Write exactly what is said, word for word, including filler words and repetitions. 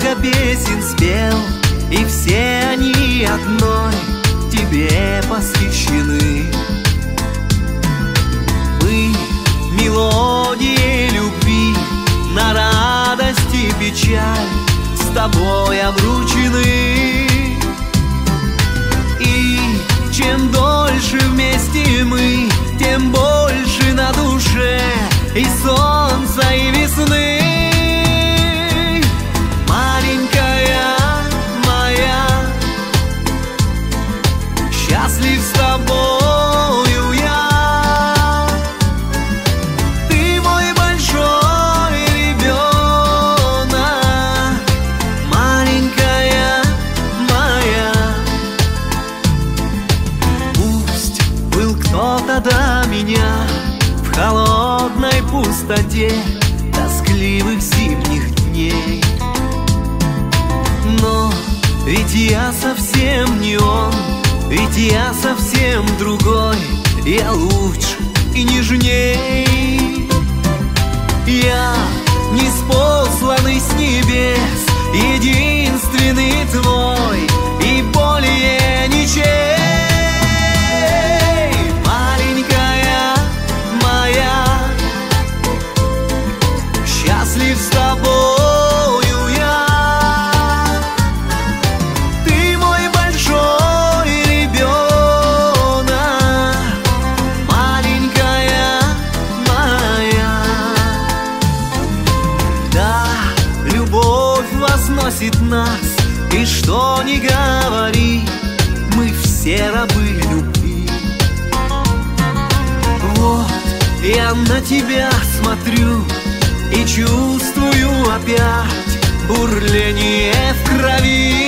много песен спел, и все они одной тебе посвящены. Мы мелодии любви, на радость и печаль с тобой обручены. И чем дольше вместе мы, тем больше на душе и солнца, и весны. Маленькая моя, счастлив с тобою я. Ты мой большой ребенок, маленькая моя. Пусть был кто-то до меня в холодной пустоте тоскливых зимних дней, но ведь я совсем не он, ведь я совсем другой, я лучше и нежней. Я ниспосланный с небес, единственный твой, и более ничей. Маленькая моя, счастлив с тобою я. Ты мой большой ребенок, маленькая моя. Да, любовь возносит нас, и что ни говори, мы все рабы любви. Вот я на тебя смотрю и чувствую опять бурление в крови.